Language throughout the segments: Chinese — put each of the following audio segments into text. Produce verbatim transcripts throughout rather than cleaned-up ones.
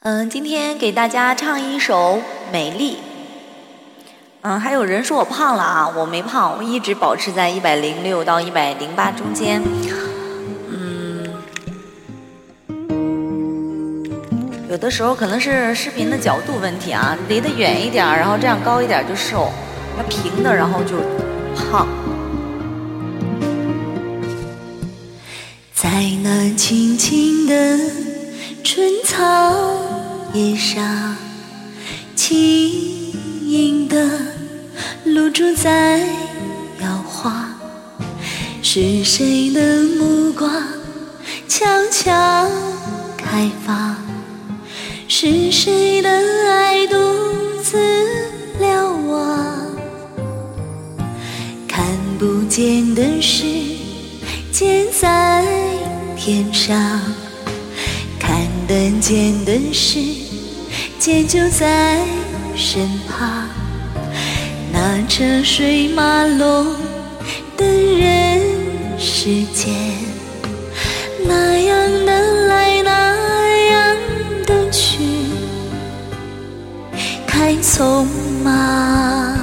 嗯，今天给大家唱一首《美丽》。嗯，还有人说我胖了啊，我没胖，我一直保持在一百零六到一百零八中间。嗯，有的时候可能是视频的角度问题啊，离得远一点，然后这样高一点就瘦，那平的然后就胖。 在那青青的春草叶上，轻盈的露珠在摇晃，是谁的目光悄悄开放？是谁的爱独自瞭望？看不见的世界在天上，看得见的世界就在身旁。那车水马龙的人世间，那样的来，那样的去，太匆忙。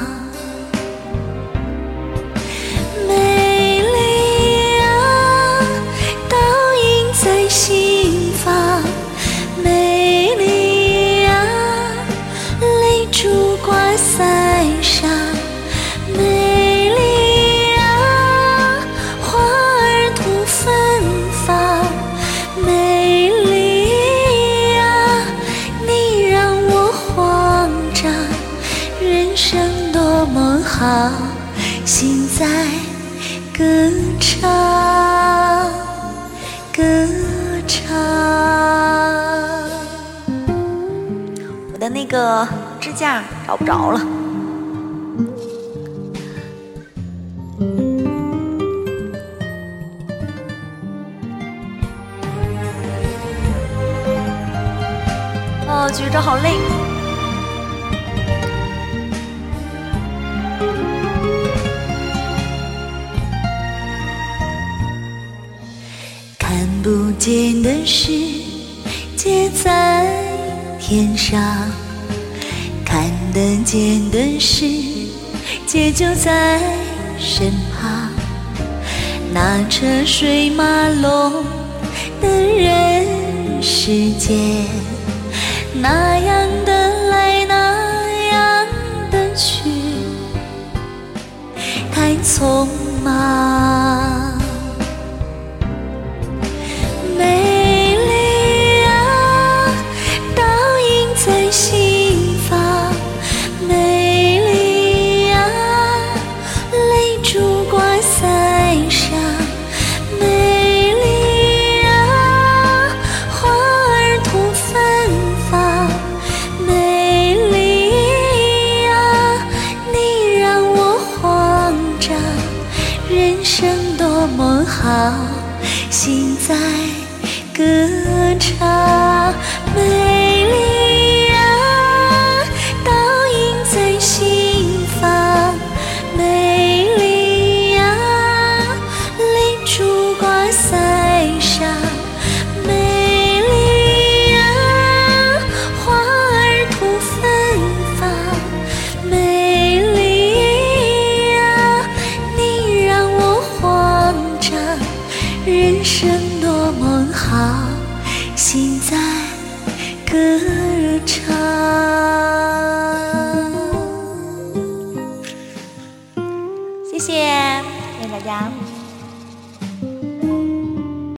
美丽啊，倒映在心房。美丽啊，泪珠挂腮上。美丽啊，花儿吐芬芳。美丽啊，你让我慌张。人生多么好，心在歌唱，歌唱。 我的那个支架找不着了。哦，举着好累。 看不见的世界在天上，看得见的世界就在身旁。那车水马龙的人世间，那样的来，那样的去，太匆忙。美丽啊，倒映在心房。美丽啊，泪珠挂腮上。美丽啊，花儿吐芬芳。美丽啊，你让我慌张。人生多么好，心在歌唱。美丽啊，倒映在心房。美丽啊，泪珠挂腮上。美丽啊，花儿吐芬芳。美丽啊，你让我慌张。人生多么好，心在歌唱。 谢谢，谢谢大家。